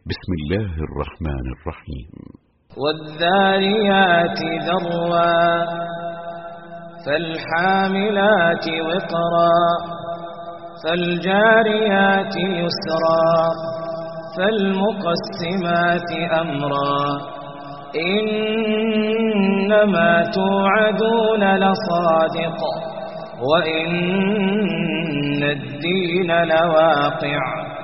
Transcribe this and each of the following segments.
بسم الله الرحمن الرحيم. والذاريات ذروا فالحاملات وقرا فالجاريات يسرا فالمقسمات أمرا إنما توعدون لصادق وإن الدين لواقع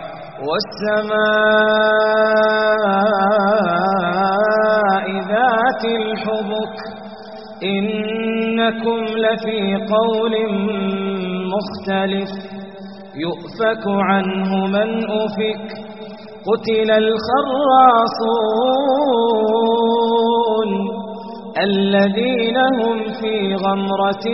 والسماء ذات الحبك إنكم لفي قول مختلف يؤفك عنه من أفك قتل الخراصون الذين هم في غمرة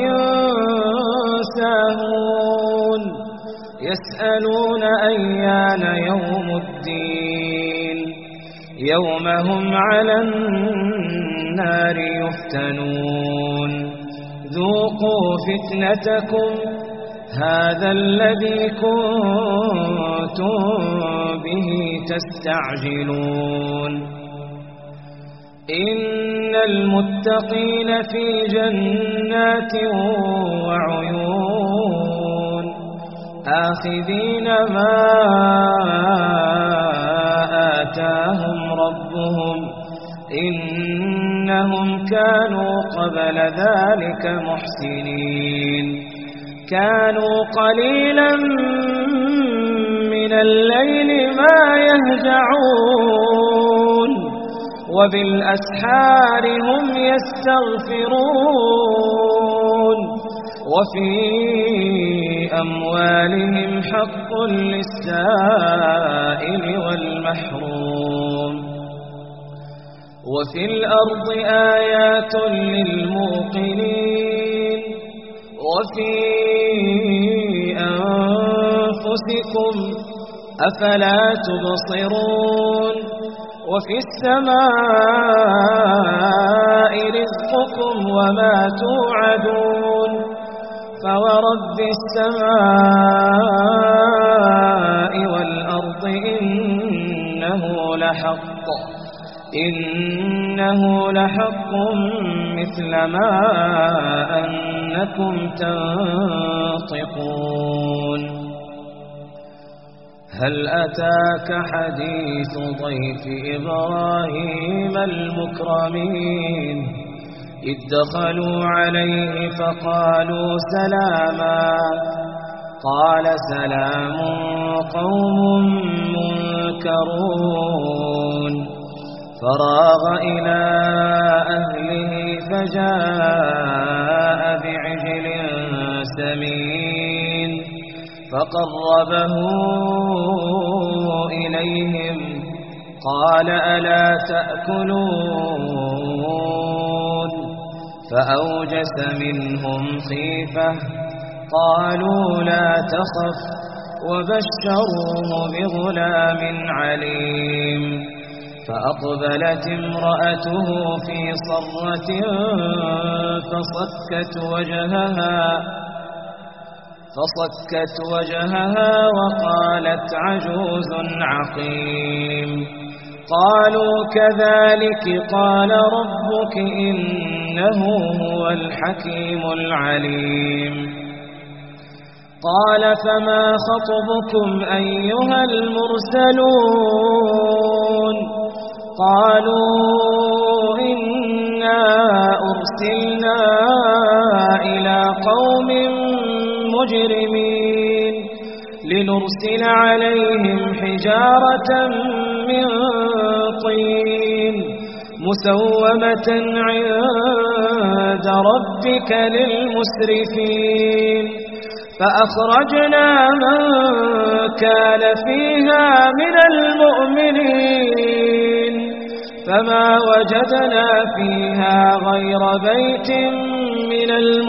ساهون يسألون أيان يوم الدين يوم هم على النار يفتنون ذوقوا فتنتكم هذا الذي كنتم به تستعجلون إن المتقين في جنات وعيون آخذين ما آتاهم ربهم إنهم كانوا قبل ذلك محسنين كانوا قليلا من الليل ما يهجعون وبالأسحار هم يستغفرون وفي أموالهم حق للسائل والمحروم وفي الأرض آيات للموقنين وفي أنفسكم أفلا تبصرون وفي السماء رزقكم وما توعدون فورب السماء والأرض إنه لحق مثل ما أنكم تنطقون هل أتاك حديث ضيف إبراهيم المكرمين إذ دخلوا عليه فقالوا سلاما قال سلام قوم منكرون فراغ إلى أهله فجاء بعجل سمين فقربه إليهم قال ألا تأكلون فأوجس منهم خيفة قالوا لا تخف وبشروه بغلام عليم فأقبلت امرأته في صرة فصكت وجهها وقالت عجوز عقيم قالوا كذلك قال ربك إنه هو الحكيم العليم قال فما خطبكم أيها المرسلون قالوا إنا أرسلنا إلى قوم مجرمين لنرسل عليهم حجارة من طين مسومة عند ربك للمسرفين فأخرجنا من كان فيها من المؤمنين فما وجدنا فيها غير بيت من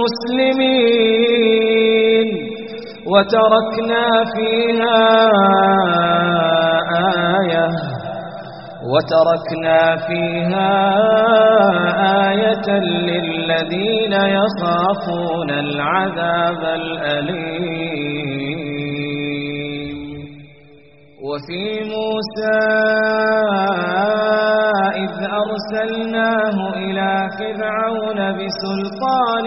المسلمين وتركنا فيها آية للذين يخافون العذاب الأليم وفي موسى إذ أرسلناه إلى فرعون بسلطان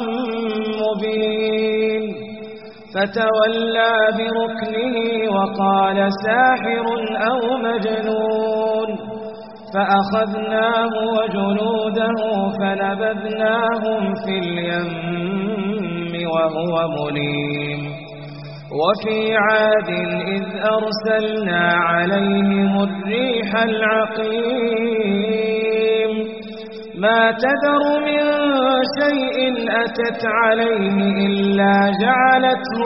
مبين فتولى بركنه وقال ساحر أو مجنون فأخذناه وجنوده فنبذناهم في اليم وهو مليم وفي عاد إذ أرسلنا عليهم الريح العقيم ما تذر من شيء أتت عليه إلا جعلته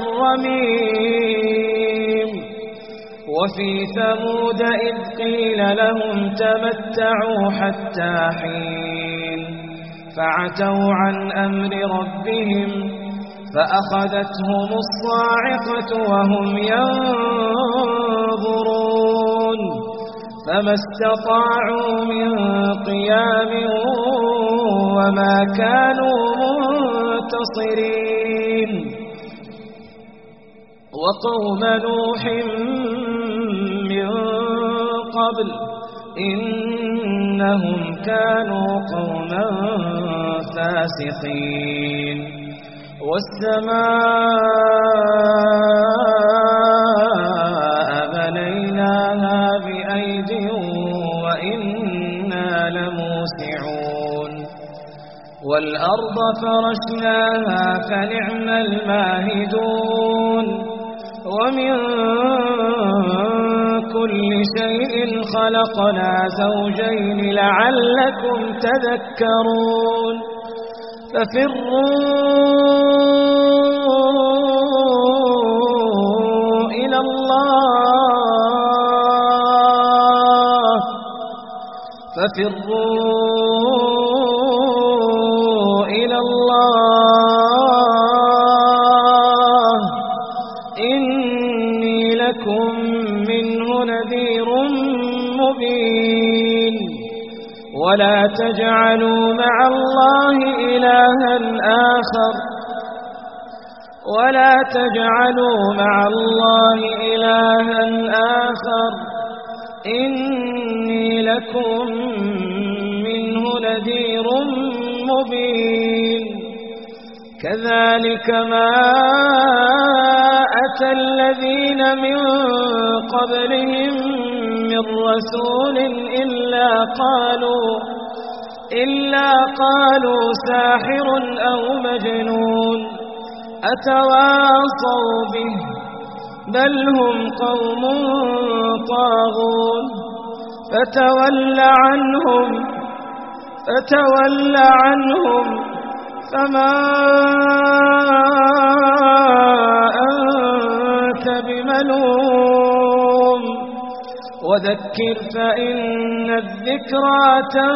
كالرميم وفي ثمود إذ قيل لهم تمتعوا حتى حين فعتوا عن أمر ربهم فأخذتهم الصاعقة وهم ينظرون فما استطاعوا من قيام وما كانوا منتصرين وقوم نوح من قبل إنهم كانوا قوما فاسقين والسماء بنيناها بأيد وإنا لموسعون والأرض فرشناها فنعم الماهدون ومن كل شيء خلقنا زوجين لعلكم تذكرون ففروا إلى الله إني لكم منه نذير مبين ولا تجعلوا مع الله إلها آخر إني لكم منه نذير مبين كذلك ما أتى الذين من قبلهم من رسول إلا قالوا ساحر أو مجنون أتواصوا به بل هم قوم طاغون فتول عنهم فما أنت بملوم وذكر فإن الذكرى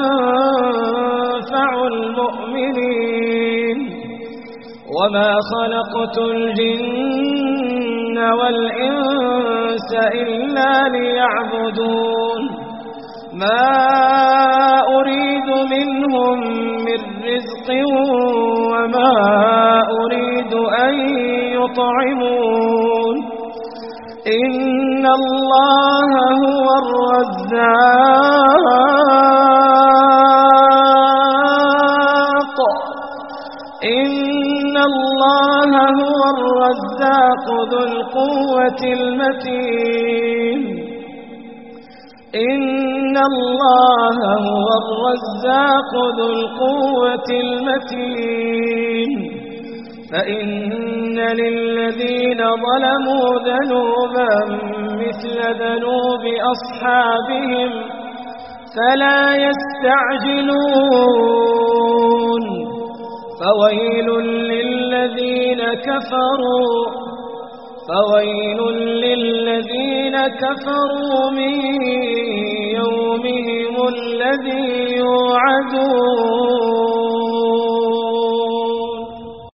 تنفع المؤمنين وما خلقت الجن والإنس إلا ليعبدون ما أريد منهم من رزق وما أريد أن يطعمون إن الله هو الرزاق ذو القوة المتين إن الله هو الرزاق ذو القوة المتين فإن للذين ظلموا ذنوبا مثل ذنوب أصحابهم فلا يستعجلون فويل للذين كفروا من يومهم الذي يوعدون